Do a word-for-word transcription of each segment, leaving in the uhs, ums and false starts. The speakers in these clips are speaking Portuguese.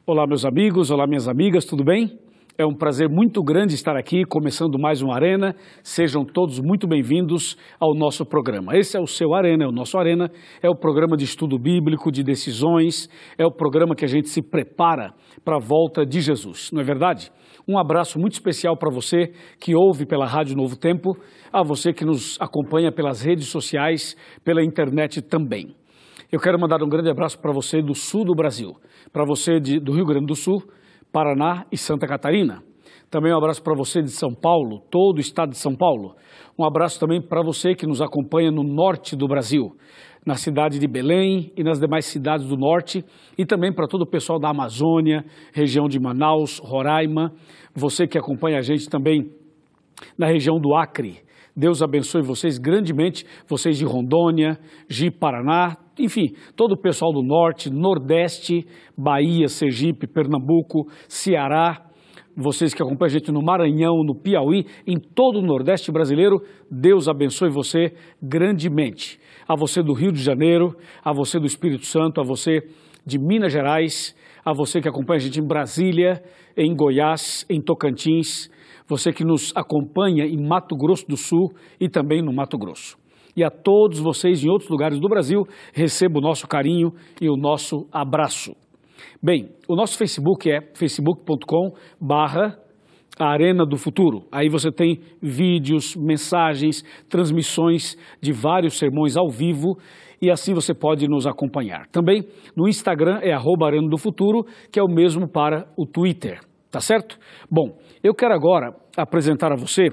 Olá, meus amigos, olá, minhas amigas, tudo bem? É um prazer muito grande estar aqui, começando mais um Arena. Sejam todos muito bem-vindos ao nosso programa. Esse é o seu Arena, é o nosso Arena, é o programa de estudo bíblico, de decisões, é o programa que a gente se prepara para a volta de Jesus, não é verdade? Um abraço muito especial para você que ouve pela Rádio Novo Tempo, a você que nos acompanha pelas redes sociais, pela internet também. Eu quero mandar um grande abraço para você do sul do Brasil, para você de, do Rio Grande do Sul, Paraná e Santa Catarina. Também um abraço para você de São Paulo, todo o estado de São Paulo. Um abraço também para você que nos acompanha no norte do Brasil, na cidade de Belém e nas demais cidades do norte, e também para todo o pessoal da Amazônia, região de Manaus, Roraima, você que acompanha a gente também na região do Acre. Deus abençoe vocês grandemente, vocês de Rondônia, de Paraná, enfim, todo o pessoal do Norte, Nordeste, Bahia, Sergipe, Pernambuco, Ceará, vocês que acompanham a gente no Maranhão, no Piauí, em todo o Nordeste brasileiro, Deus abençoe você grandemente. A você do Rio de Janeiro, a você do Espírito Santo, a você de Minas Gerais, a você que acompanha a gente em Brasília, em Goiás, em Tocantins, você que nos acompanha em Mato Grosso do Sul e também no Mato Grosso. E a todos vocês em outros lugares do Brasil, recebo o nosso carinho e o nosso abraço. Bem, o nosso Facebook é facebook ponto com barra Arena do Futuro. Aí você tem vídeos, mensagens, transmissões de vários sermões ao vivo e assim você pode nos acompanhar. Também no Instagram é arroba Arena do Futuro, que é o mesmo para o Twitter. Tá certo? Bom, eu quero agora apresentar a você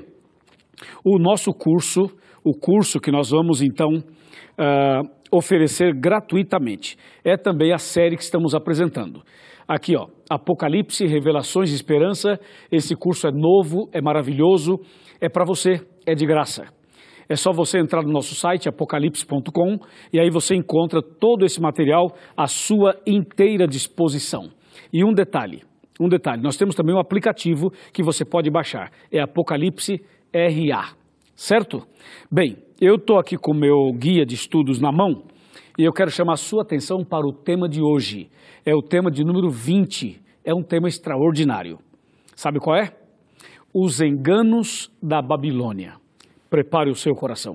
o nosso curso, o curso que nós vamos então uh, oferecer gratuitamente. É também a série que estamos apresentando. Aqui, ó, Apocalipse, Revelações de Esperança. Esse curso é novo, é maravilhoso, é para você, é de graça. É só você entrar no nosso site, apocalipse ponto com, e aí você encontra todo esse material à sua inteira disposição. E um detalhe, Um detalhe, nós temos também um aplicativo que você pode baixar, é Apocalipse R A, certo? Bem, eu estou aqui com o meu guia de estudos na mão e eu quero chamar a sua atenção para o tema de hoje. É o tema de número vinte, é um tema extraordinário. Sabe qual é? Os enganos da Babilônia. Prepare o seu coração.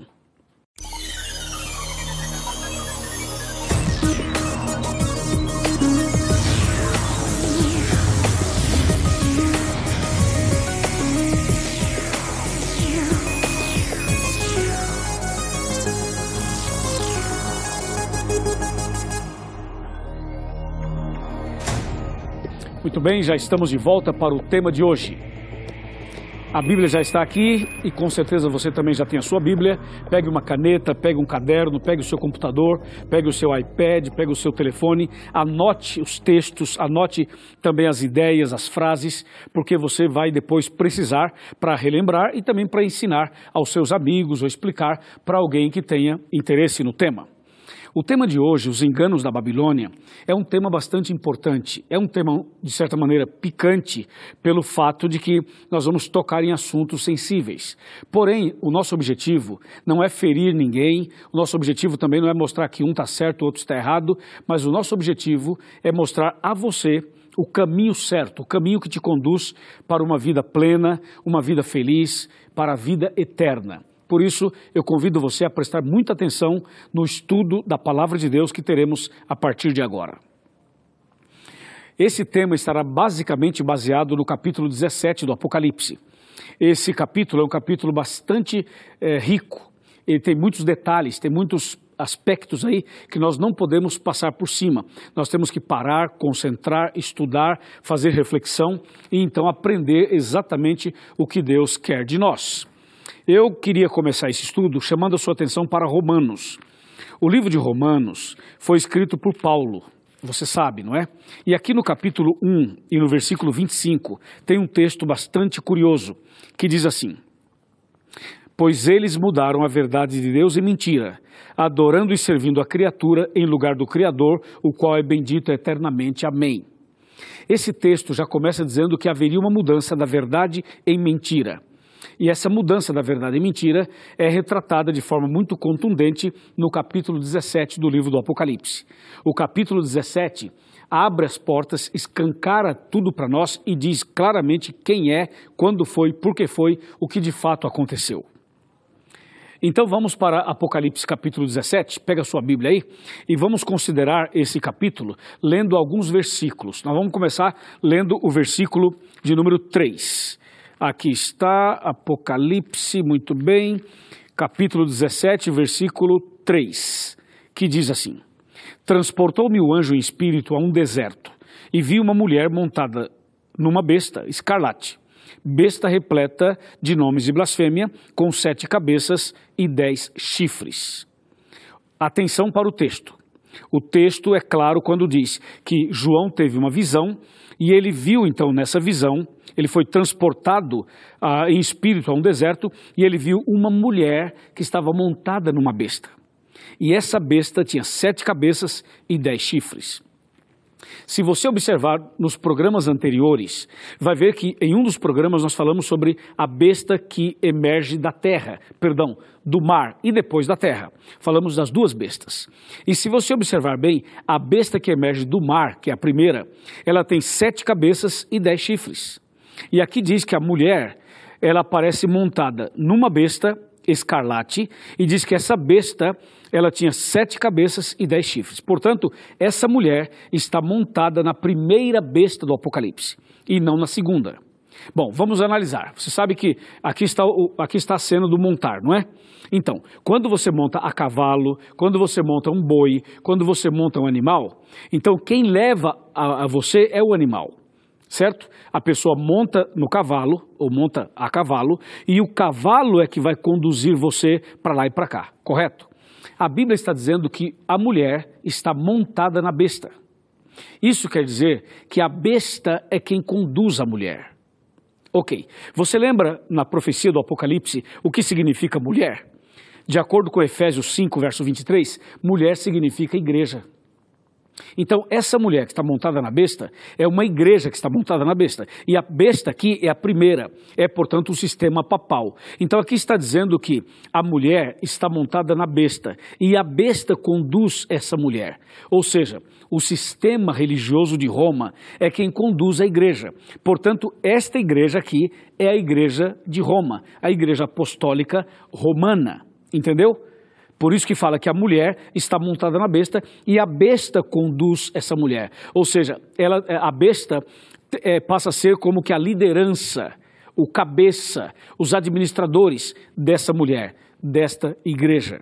Muito bem, já estamos de volta para o tema de hoje. A Bíblia já está aqui e com certeza você também já tem a sua Bíblia. Pegue uma caneta, pegue um caderno, pegue o seu computador, pegue o seu iPad, pegue o seu telefone, anote os textos, anote também as ideias, as frases, porque você vai depois precisar para relembrar e também para ensinar aos seus amigos ou explicar para alguém que tenha interesse no tema. O tema de hoje, os enganos da Babilônia, é um tema bastante importante, é um tema, de certa maneira, picante, pelo fato de que nós vamos tocar em assuntos sensíveis. Porém, o nosso objetivo não é ferir ninguém, o nosso objetivo também não é mostrar que um está certo, o outro está errado, mas o nosso objetivo é mostrar a você o caminho certo, o caminho que te conduz para uma vida plena, uma vida feliz, para a vida eterna. Por isso, eu convido você a prestar muita atenção no estudo da Palavra de Deus que teremos a partir de agora. Esse tema estará basicamente baseado no capítulo dezessete do Apocalipse. Esse capítulo é um capítulo bastante é, rico, ele tem muitos detalhes, tem muitos aspectos aí que nós não podemos passar por cima. Nós temos que parar, concentrar, estudar, fazer reflexão e então aprender exatamente o que Deus quer de nós. Eu queria começar esse estudo chamando a sua atenção para Romanos. O livro de Romanos foi escrito por Paulo, você sabe, não é? E aqui no capítulo um e no versículo vinte e cinco tem um texto bastante curioso que diz assim: pois eles mudaram a verdade de Deus em mentira, adorando e servindo a criatura em lugar do Criador, o qual é bendito eternamente. Amém. Esse texto já começa dizendo que haveria uma mudança da verdade em mentira. E essa mudança da verdade e mentira é retratada de forma muito contundente no capítulo dezessete do livro do Apocalipse. O capítulo dezessete abre as portas, escancara tudo para nós e diz claramente quem é, quando foi, por que foi, o que de fato aconteceu. Então vamos para Apocalipse capítulo dezessete, pega a sua Bíblia aí, e vamos considerar esse capítulo lendo alguns versículos. Nós vamos começar lendo o versículo de número três. Aqui está Apocalipse, muito bem, capítulo dezessete, versículo três, que diz assim: Transportou-me o anjo em espírito a um deserto, e vi uma mulher montada numa besta escarlate, besta repleta de nomes e blasfêmia, com sete cabeças e dez chifres. Atenção para o texto. O texto é claro quando diz que João teve uma visão, e ele viu então nessa visão, ele foi transportado ah, em espírito a um deserto, e ele viu uma mulher que estava montada numa besta. E essa besta tinha sete cabeças e dez chifres. Se você observar nos programas anteriores, vai ver que em um dos programas nós falamos sobre a besta que emerge da terra, perdão, do mar e depois da terra. Falamos das duas bestas. E se você observar bem, a besta que emerge do mar, que é a primeira, ela tem sete cabeças e dez chifres. E aqui diz que a mulher, ela aparece montada numa besta escarlate, e diz que essa besta, ela tinha sete cabeças e dez chifres. Portanto, essa mulher está montada na primeira besta do Apocalipse, e não na segunda. Bom, vamos analisar. Você sabe que aqui está, o, aqui está a cena do montar, não é? Então, quando você monta a cavalo, quando você monta um boi, quando você monta um animal, então quem leva a, a você é o animal. Certo? A pessoa monta no cavalo, ou monta a cavalo, e o cavalo é que vai conduzir você para lá e para cá, correto? A Bíblia está dizendo que a mulher está montada na besta. Isso quer dizer que a besta é quem conduz a mulher. Ok, você lembra na profecia do Apocalipse o que significa mulher? De acordo com Efésios cinco, verso vinte e três, mulher significa igreja. Então, essa mulher que está montada na besta é uma igreja que está montada na besta. E a besta aqui é a primeira, é, portanto, o sistema papal. Então, aqui está dizendo que a mulher está montada na besta e a besta conduz essa mulher. Ou seja, o sistema religioso de Roma é quem conduz a igreja. Portanto, esta igreja aqui é a igreja de Roma, a igreja apostólica romana. Entendeu? Por isso que fala que a mulher está montada na besta e a besta conduz essa mulher. Ou seja, ela, a besta é, passa a ser como que a liderança, o cabeça, os administradores dessa mulher, desta igreja.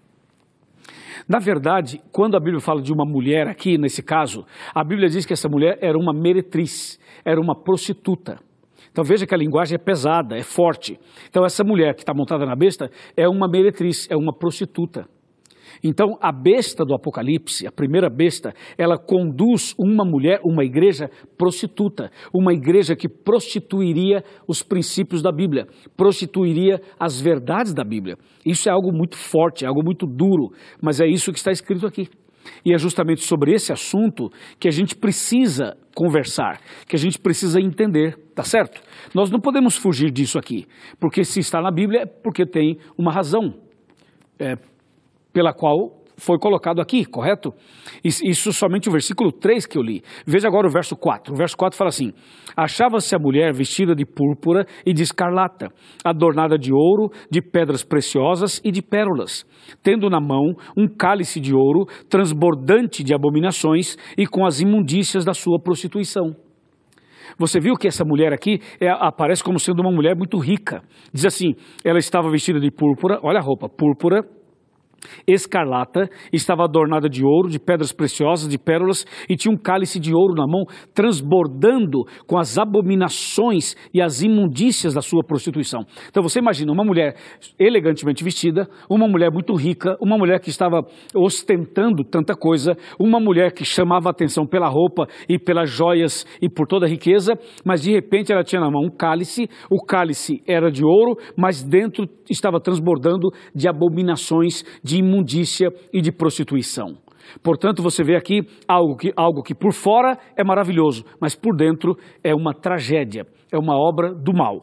Na verdade, quando a Bíblia fala de uma mulher aqui, nesse caso, a Bíblia diz que essa mulher era uma meretriz, era uma prostituta. Então veja que a linguagem é pesada, é forte. Então essa mulher que está montada na besta é uma meretriz, é uma prostituta. Então a besta do Apocalipse, a primeira besta, ela conduz uma mulher, uma igreja prostituta. Uma igreja que prostituiria os princípios da Bíblia, prostituiria as verdades da Bíblia. Isso é algo muito forte, é algo muito duro, mas é isso que está escrito aqui. E é justamente sobre esse assunto que a gente precisa conversar, que a gente precisa entender, tá certo? Nós não podemos fugir disso aqui, porque se está na Bíblia é porque tem uma razão é, pela qual foi colocado aqui, correto? Isso somente o versículo três que eu li. Veja agora o verso quatro. O verso quatro fala assim: achava-se a mulher vestida de púrpura e de escarlata, adornada de ouro, de pedras preciosas e de pérolas, tendo na mão um cálice de ouro transbordante de abominações e com as imundícias da sua prostituição. Você viu que essa mulher aqui é, aparece como sendo uma mulher muito rica. Diz assim, ela estava vestida de púrpura, olha a roupa, púrpura, escarlata, estava adornada de ouro, de pedras preciosas, de pérolas, e tinha um cálice de ouro na mão, transbordando com as abominações e as imundícias da sua prostituição. Então você imagina uma mulher elegantemente vestida, uma mulher muito rica, uma mulher que estava ostentando tanta coisa, uma mulher que chamava a atenção pela roupa e pelas joias e por toda a riqueza, mas de repente ela tinha na mão um cálice, o cálice era de ouro, mas dentro estava transbordando de abominações, de imundícia e de prostituição. Portanto, você vê aqui algo que, algo que por fora é maravilhoso, mas por dentro é uma tragédia, é uma obra do mal.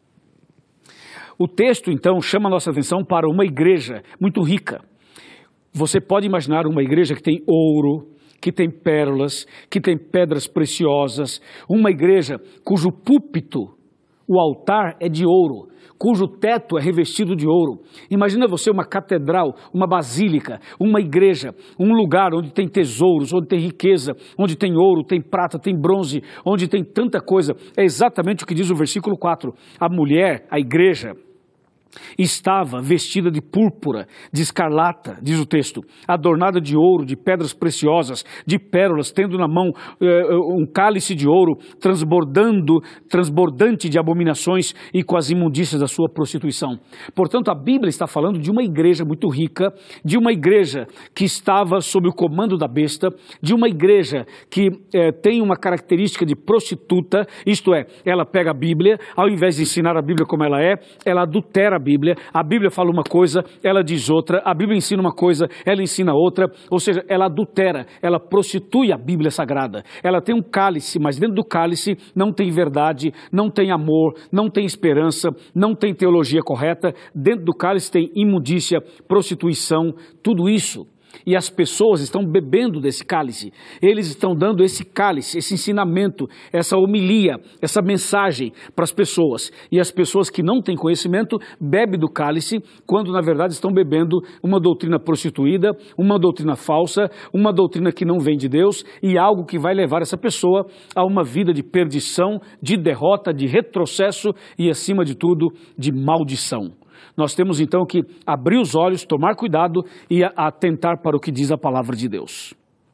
O texto, então, chama a nossa atenção para uma igreja muito rica. Você pode imaginar uma igreja que tem ouro, que tem pérolas, que tem pedras preciosas, uma igreja cujo púlpito, o altar é de ouro, cujo teto é revestido de ouro. Imagina você uma catedral, uma basílica, uma igreja, um lugar onde tem tesouros, onde tem riqueza, onde tem ouro, tem prata, tem bronze, onde tem tanta coisa. É exatamente o que diz o versículo quatro. A mulher, a igreja, estava vestida de púrpura, de escarlata, diz o texto, adornada de ouro, de pedras preciosas, de pérolas, tendo na mão eh, um cálice de ouro, transbordando, transbordante de abominações e com as imundícias da sua prostituição. Portanto, a Bíblia está falando de uma igreja muito rica, de uma igreja que estava sob o comando da besta, de uma igreja que eh, tem uma característica de prostituta, isto é, ela pega a Bíblia, ao invés de ensinar a Bíblia como ela é, ela adultera a Bíblia, a Bíblia fala uma coisa, ela diz outra, a Bíblia ensina uma coisa, ela ensina outra, ou seja, ela adultera, ela prostitui a Bíblia Sagrada. Ela tem um cálice, mas dentro do cálice não tem verdade, não tem amor, não tem esperança, não tem teologia correta, dentro do cálice tem imundícia, prostituição, tudo isso. E as pessoas estão bebendo desse cálice, eles estão dando esse cálice, esse ensinamento, essa homilia, essa mensagem para as pessoas. E as pessoas que não têm conhecimento bebem do cálice, quando na verdade estão bebendo uma doutrina prostituída, uma doutrina falsa, uma doutrina que não vem de Deus e algo que vai levar essa pessoa a uma vida de perdição, de derrota, de retrocesso e acima de tudo, de maldição. Nós temos então que abrir os olhos, tomar cuidado e atentar para o que diz a palavra de Deus.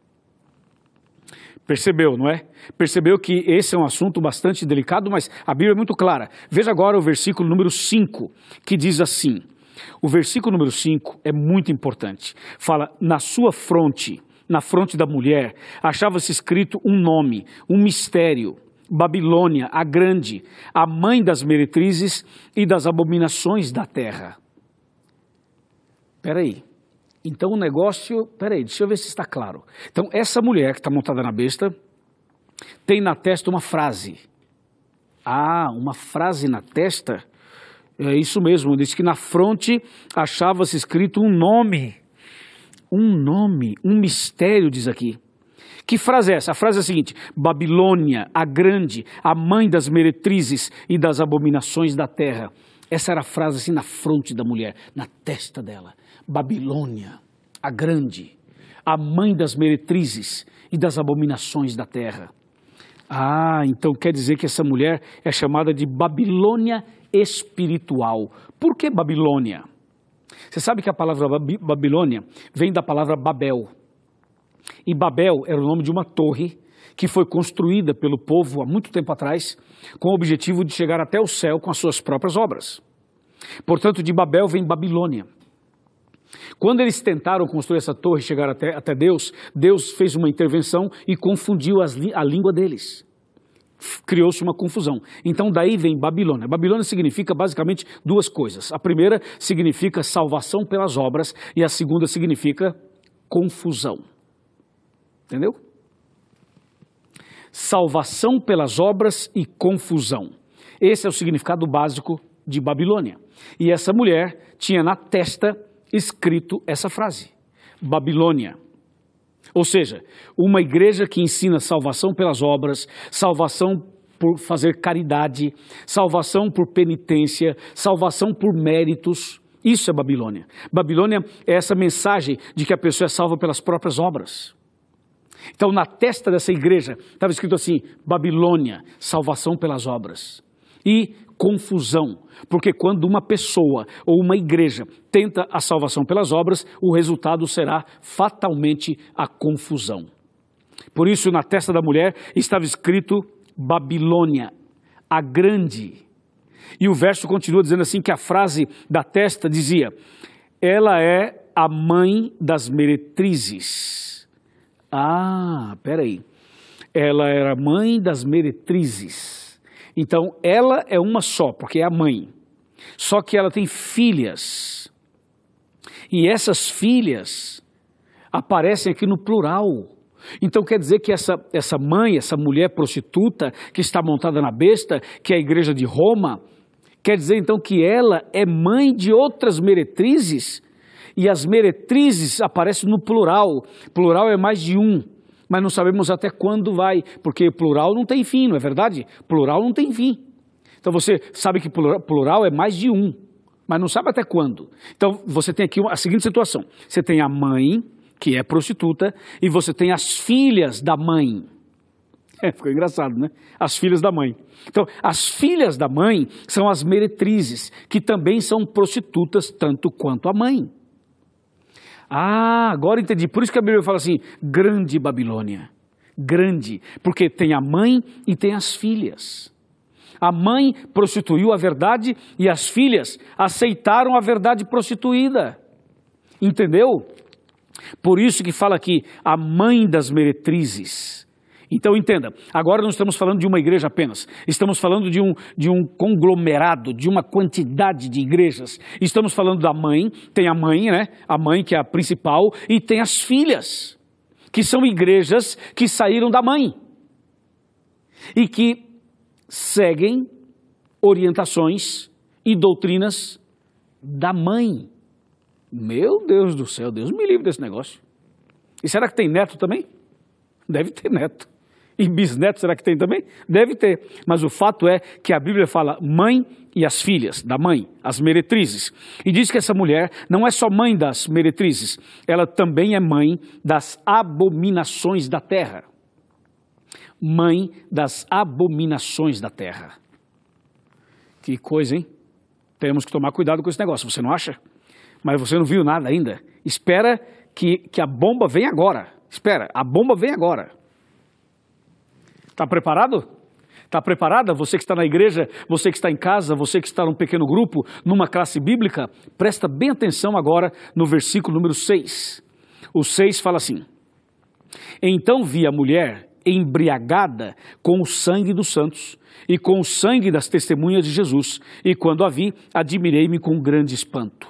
Percebeu, não é? Percebeu que esse é um assunto bastante delicado, mas a Bíblia é muito clara. Veja agora o versículo número cinco, que diz assim. O versículo número cinco é muito importante. Fala, na sua fronte, na fronte da mulher, achava-se escrito um nome, um mistério. Babilônia, a grande, a mãe das meretrizes e das abominações da terra. Espera aí. Então o negócio... Espera aí, deixa eu ver se está claro. Então essa mulher que está montada na besta tem na testa uma frase. Ah, uma frase na testa? É isso mesmo, diz que na fronte achava-se escrito um nome. Um nome, um mistério, diz aqui. Que frase é essa? A frase é a seguinte, Babilônia, a grande, a mãe das meretrizes e das abominações da terra. Essa era a frase assim na fronte da mulher, na testa dela. Babilônia, a grande, a mãe das meretrizes e das abominações da terra. Ah, então quer dizer que essa mulher é chamada de Babilônia espiritual. Por que Babilônia? Você sabe que a palavra Babilônia vem da palavra Babel. E Babel era o nome de uma torre que foi construída pelo povo há muito tempo atrás, com o objetivo de chegar até o céu com as suas próprias obras. Portanto, de Babel vem Babilônia. Quando eles tentaram construir essa torre e chegar até, até Deus, Deus fez uma intervenção e confundiu as, a língua deles. Criou-se uma confusão. Então daí vem Babilônia. Babilônia significa basicamente duas coisas. A primeira significa salvação pelas obras e a segunda significa confusão. Entendeu? Salvação pelas obras e confusão. Esse é o significado básico de Babilônia. E essa mulher tinha na testa escrito essa frase, Babilônia. Ou seja, uma igreja que ensina salvação pelas obras, salvação por fazer caridade, salvação por penitência, salvação por méritos. Isso é Babilônia. Babilônia é essa mensagem de que a pessoa é salva pelas próprias obras. Então, na testa dessa igreja, estava escrito assim, Babilônia, salvação pelas obras. E confusão, porque quando uma pessoa ou uma igreja tenta a salvação pelas obras, o resultado será fatalmente a confusão. Por isso, na testa da mulher estava escrito Babilônia, a grande. E o verso continua dizendo assim, que a frase da testa dizia, ela é a mãe das meretrizes. Ah, peraí. Ela era mãe das meretrizes. Então, ela é uma só, porque é a mãe. Só que ela tem filhas. E essas filhas aparecem aqui no plural. Então, quer dizer que essa, essa mãe, essa mulher prostituta que está montada na besta, que é a igreja de Roma, quer dizer então que ela é mãe de outras meretrizes. E as meretrizes aparecem no plural. Plural é mais de um. mas não sabemos até quando vai, porque plural não tem fim, não é verdade? Plural não tem fim. Então você sabe que plural é mais de um, mas não sabe até quando. Então você tem aqui a seguinte situação, você tem a mãe, que é prostituta, e você tem as filhas da mãe. É, ficou engraçado, né? As filhas da mãe. Então, as filhas da mãe são as meretrizes, que também são prostitutas tanto quanto a mãe. Ah, agora entendi. Por isso que a Bíblia fala assim, grande Babilônia. Grande, porque tem a mãe e tem as filhas. A mãe prostituiu a verdade e as filhas aceitaram a verdade prostituída. Entendeu? Por isso que fala aqui, a mãe das meretrizes. Então entenda, agora não estamos falando de uma igreja apenas, estamos falando de um, de um conglomerado, de uma quantidade de igrejas. Estamos falando da mãe, tem a mãe, né? A mãe que é a principal, e tem as filhas, que são igrejas que saíram da mãe e que seguem orientações e doutrinas da mãe. Meu Deus do céu, Deus me livre desse negócio. E será que tem neto também? Deve ter neto. E bisneto, será que tem também? Deve ter. Mas o fato é que a Bíblia fala mãe e as filhas da mãe, as meretrizes. E diz que essa mulher não é só mãe das meretrizes, ela também é mãe das abominações da terra. Mãe das abominações da terra. Que coisa, hein? Temos que tomar cuidado com esse negócio, você não acha? Mas você não viu nada ainda. Espera que, que a bomba venha agora. Espera, a bomba vem agora. Está preparado? Está preparada? Você que está na igreja, você que está em casa, você que está num pequeno grupo, numa classe bíblica, presta bem atenção agora no versículo número seis. O seis fala assim, então vi a mulher embriagada com o sangue dos santos e com o sangue das testemunhas de Jesus, e quando a vi, admirei-me com grande espanto.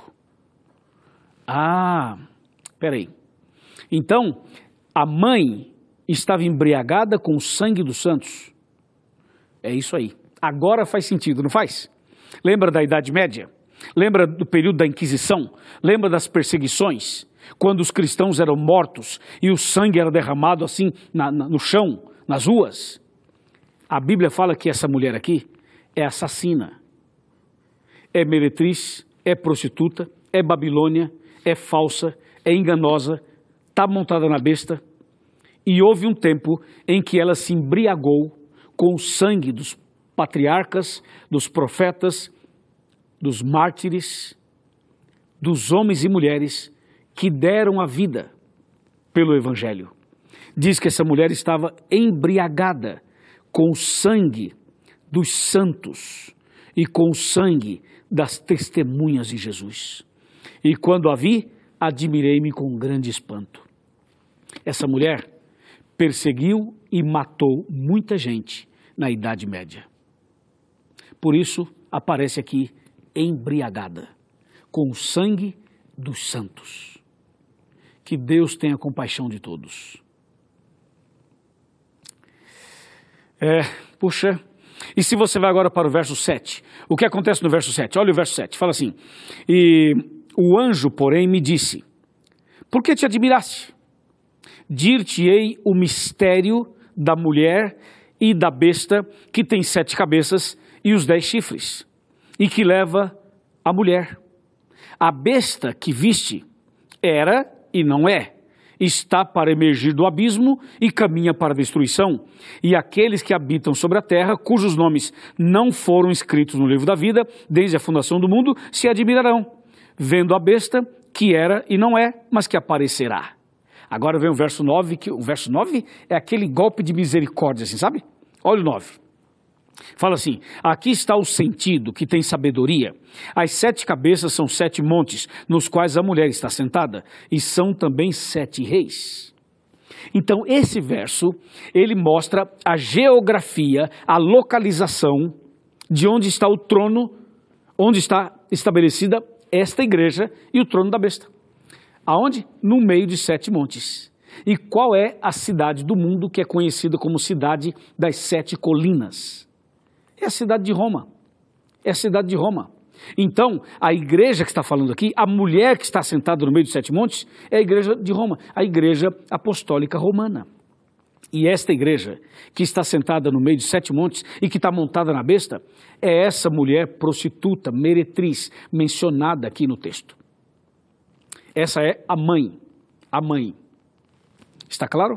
Ah, peraí. Então, a mãe estava embriagada com o sangue dos santos. É isso aí. Agora faz sentido, não faz? Lembra da Idade Média? Lembra do período da Inquisição? Lembra das perseguições? Quando os cristãos eram mortos e o sangue era derramado assim na, na, no chão, nas ruas? A Bíblia fala que essa mulher aqui é assassina. É meretriz, é prostituta, é Babilônia, é falsa, é enganosa, está montada na besta. E houve um tempo em que ela se embriagou com o sangue dos patriarcas, dos profetas, dos mártires, dos homens e mulheres que deram a vida pelo Evangelho. Diz que essa mulher estava embriagada com o sangue dos santos e com o sangue das testemunhas de Jesus. E quando a vi, admirei-me com grande espanto. Essa mulher perseguiu e matou muita gente na Idade Média. Por isso, aparece aqui embriagada, com o sangue dos santos. Que Deus tenha compaixão de todos. É, puxa, e se você vai agora para o verso sete, o que acontece no verso sete? Olha o verso sete, fala assim, e o anjo, porém, me disse, por que te admiraste? Dir-te-ei o mistério da mulher e da besta que tem sete cabeças e os dez chifres, e que leva a mulher. A besta que viste era e não é, está para emergir do abismo e caminha para a destruição, e aqueles que habitam sobre a terra, cujos nomes não foram escritos no livro da vida, desde a fundação do mundo, se admirarão, vendo a besta que era e não é, mas que aparecerá. Agora vem o verso nove, que o verso nove é aquele golpe de misericórdia, assim, sabe? Olha o nove. Fala assim, aqui está o sentido que tem sabedoria. As sete cabeças são sete montes, nos quais a mulher está sentada, e são também sete reis. Então esse verso, ele mostra a geografia, a localização de onde está o trono, onde está estabelecida esta igreja e o trono da besta. Aonde? No meio de sete montes. E qual é a cidade do mundo que é conhecida como cidade das sete colinas? É a cidade de Roma. É a cidade de Roma. Então, a igreja que está falando aqui, a mulher que está sentada no meio dos sete montes, é a igreja de Roma, a igreja apostólica romana. E esta igreja, que está sentada no meio de sete montes e que está montada na besta, é essa mulher prostituta, meretriz, mencionada aqui no texto. Essa é a mãe, a mãe. Está claro?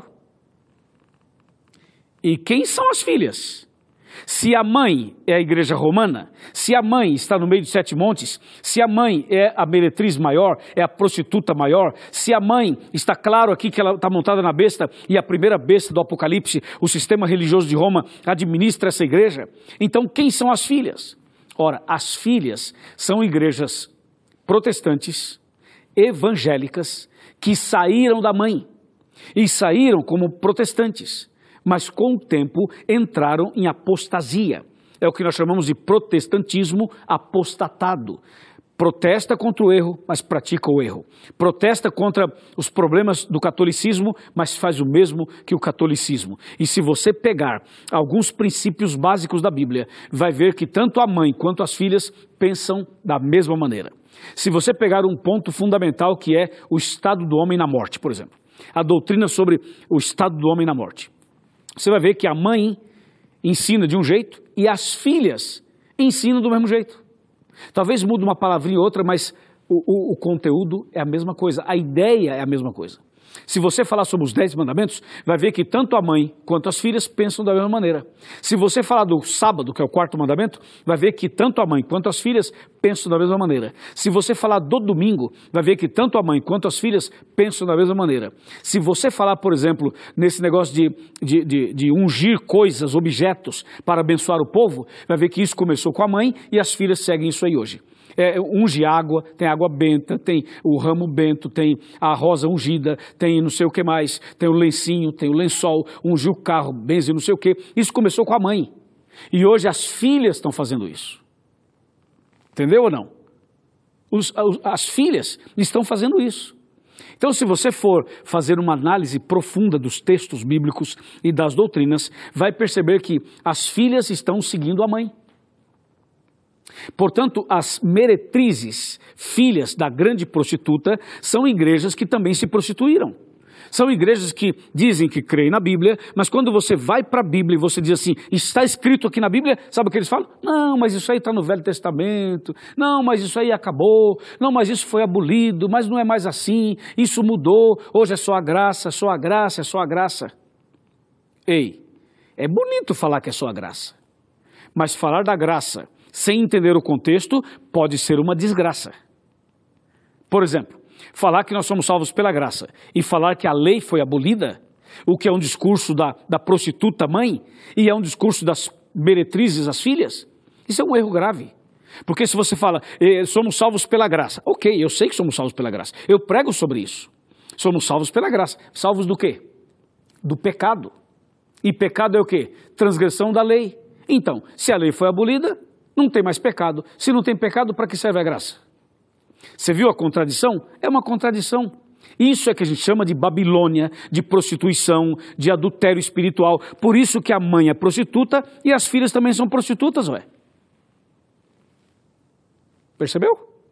E quem são as filhas? Se a mãe é a igreja romana, se a mãe está no meio de sete montes, se a mãe é a meretriz maior, é a prostituta maior, se a mãe, está claro aqui que ela está montada na besta e a primeira besta do Apocalipse, o sistema religioso de Roma administra essa igreja, então quem são as filhas? Ora, as filhas são igrejas protestantes, evangélicas, que saíram da mãe e saíram como protestantes. Mas com o tempo entraram em apostasia. É o que nós chamamos de protestantismo apostatado. Protesta contra o erro, mas pratica o erro. Protesta contra os problemas do catolicismo, mas faz o mesmo que o catolicismo. E se você pegar alguns princípios básicos da Bíblia, vai ver que tanto a mãe quanto as filhas pensam da mesma maneira. Se você pegar um ponto fundamental que é o estado do homem na morte, por exemplo. A doutrina sobre o estado do homem na morte. Você vai ver que a mãe ensina de um jeito e as filhas ensinam do mesmo jeito. Talvez mude uma palavrinha ou outra, mas o, o, o conteúdo é a mesma coisa, a ideia é a mesma coisa. Se você falar sobre os dez mandamentos, vai ver que tanto a mãe quanto as filhas pensam da mesma maneira. Se você falar do sábado, que é o quarto mandamento, vai ver que tanto a mãe quanto as filhas pensam da mesma maneira. Se você falar do domingo, vai ver que tanto a mãe quanto as filhas pensam da mesma maneira. Se você falar, por exemplo, nesse negócio de, de, de, de ungir coisas, objetos, para abençoar o povo, vai ver que isso começou com a mãe e as filhas seguem isso aí hoje. É, unge água, tem água benta, tem o ramo bento, tem a rosa ungida, tem não sei o que mais, tem o lencinho, tem o lençol, ungiu o carro, benze não sei o que. Isso começou com a mãe. E hoje as filhas estão fazendo isso. Entendeu ou não? Os, as filhas estão fazendo isso. Então, se você for fazer uma análise profunda dos textos bíblicos e das doutrinas, vai perceber que as filhas estão seguindo a mãe. Portanto, as meretrizes, filhas da grande prostituta, são igrejas que também se prostituíram. São igrejas que dizem que creem na Bíblia, mas quando você vai para a Bíblia e você diz assim, está escrito aqui na Bíblia, sabe o que eles falam? Não, mas isso aí está no Velho Testamento, não, mas isso aí acabou, não, mas isso foi abolido, mas não é mais assim, isso mudou, hoje é só a graça, só a graça, é só a graça. Ei, é bonito falar que é só a graça, mas falar da graça sem entender o contexto pode ser uma desgraça. Por exemplo, falar que nós somos salvos pela graça e falar que a lei foi abolida, o que é um discurso da, da prostituta mãe e é um discurso das meretrizes, as filhas, isso é um erro grave. Porque se você fala, eh, somos salvos pela graça, ok, eu sei que somos salvos pela graça, eu prego sobre isso. Somos salvos pela graça. Salvos do quê? Do pecado. E pecado é o quê? Transgressão da lei. Então, se a lei foi abolida, não tem mais pecado. Se não tem pecado, para que serve a graça? Você viu a contradição? É uma contradição. Isso é que a gente chama de Babilônia, de prostituição, de adultério espiritual. Por isso que a mãe é prostituta e as filhas também são prostitutas, ué. Percebeu?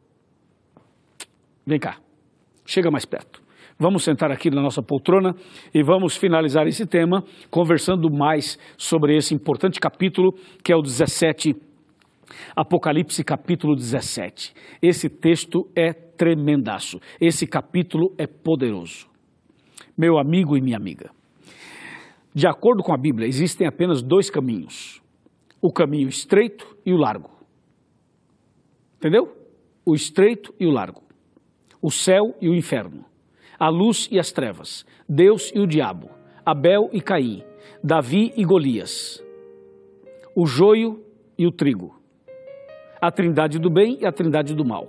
Vem cá, chega mais perto. Vamos sentar aqui na nossa poltrona e vamos finalizar esse tema conversando mais sobre esse importante capítulo que é o dezessete, Apocalipse capítulo dezessete. Esse texto é tremendaço, esse capítulo é poderoso. Meu amigo e minha amiga, de acordo com a Bíblia, existem apenas dois caminhos, o caminho estreito e o largo. Entendeu? O estreito e o largo, o céu e o inferno, a luz e as trevas, Deus e o diabo, Abel e Caim, Davi e Golias, o joio e o trigo, a trindade do bem e a trindade do mal,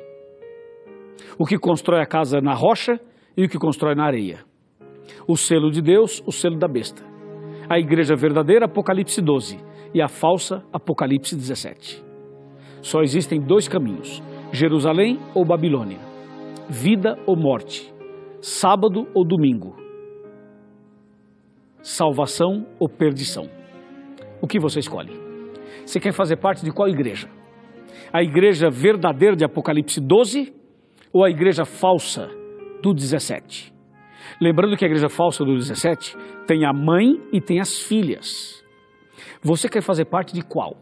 o que constrói a casa na rocha e o que constrói na areia, o selo de Deus, o selo da besta, a igreja verdadeira, Apocalipse doze, e a falsa, Apocalipse dezessete. Só existem dois caminhos, Jerusalém ou Babilônia, vida ou morte, sábado ou domingo, salvação ou perdição. O que você escolhe? Você quer fazer parte de qual igreja? A igreja verdadeira de Apocalipse doze ou a igreja falsa do dezessete? Lembrando que a igreja falsa do dezessete tem a mãe e tem as filhas. Você quer fazer parte de qual?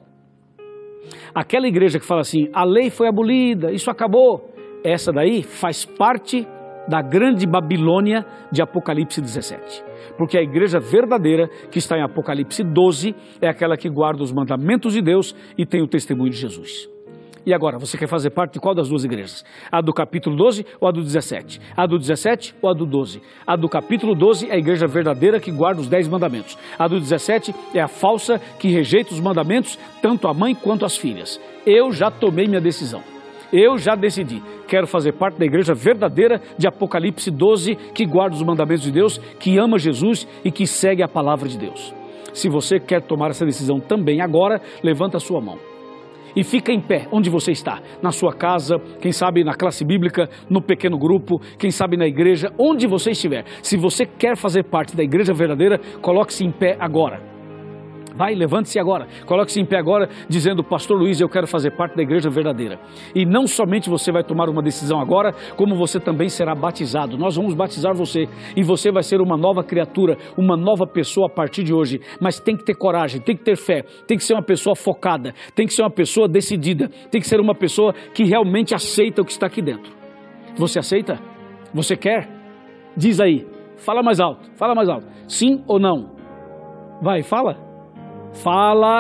Aquela igreja que fala assim, a lei foi abolida, isso acabou. Essa daí faz parte da grande Babilônia de Apocalipse dezessete. Porque a igreja verdadeira, que está em Apocalipse doze, é aquela que guarda os mandamentos de Deus e tem o testemunho de Jesus. E agora, você quer fazer parte de qual das duas igrejas? A do capítulo doze ou a do dezessete? A do dezessete ou a do doze? A do capítulo doze é a igreja verdadeira que guarda os dez mandamentos. A do dezessete é a falsa que rejeita os mandamentos, tanto a mãe quanto as filhas. Eu já tomei minha decisão. Eu já decidi. Quero fazer parte da igreja verdadeira de Apocalipse doze, que guarda os mandamentos de Deus, que ama Jesus e que segue a palavra de Deus. Se você quer tomar essa decisão também agora, levanta a sua mão. E fica em pé, onde você está, na sua casa, quem sabe na classe bíblica, no pequeno grupo, quem sabe na igreja, onde você estiver. Se você quer fazer parte da igreja verdadeira, coloque-se em pé agora. Vai, levante-se agora, coloque-se em pé agora, dizendo, Pastor Luiz, eu quero fazer parte da igreja verdadeira. E não somente você vai tomar uma decisão agora, como você também será batizado. Nós vamos batizar você e você vai ser uma nova criatura, uma nova pessoa a partir de hoje. Mas tem que ter coragem, tem que ter fé, tem que ser uma pessoa focada, tem que ser uma pessoa decidida, tem que ser uma pessoa que realmente aceita o que está aqui dentro. Você aceita? Você quer? Diz aí, fala mais alto, fala mais alto. Sim ou não? Vai, fala. Fala,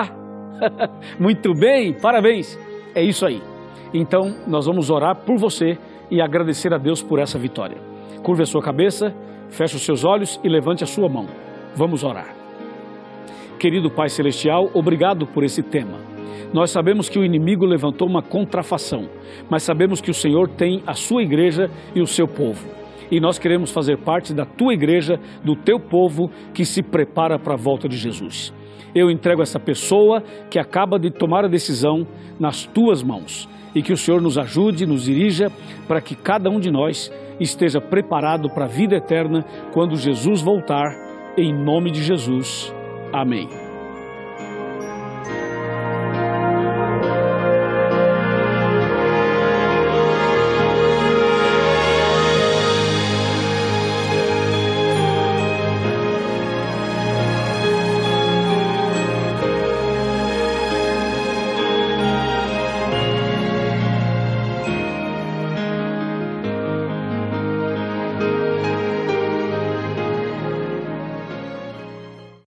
muito bem, parabéns, é isso aí. Então nós vamos orar por você e agradecer a Deus por essa vitória. Curve a sua cabeça, feche os seus olhos e levante a sua mão. Vamos orar. Querido Pai Celestial, obrigado por esse tema. Nós sabemos que o inimigo levantou uma contrafação, mas sabemos que o Senhor tem a sua igreja e o seu povo. E nós queremos fazer parte da tua igreja, do teu povo que se prepara para a volta de Jesus. Eu entrego essa pessoa que acaba de tomar a decisão nas tuas mãos e que o Senhor nos ajude, nos dirija para que cada um de nós esteja preparado para a vida eterna quando Jesus voltar, em nome de Jesus. Amém.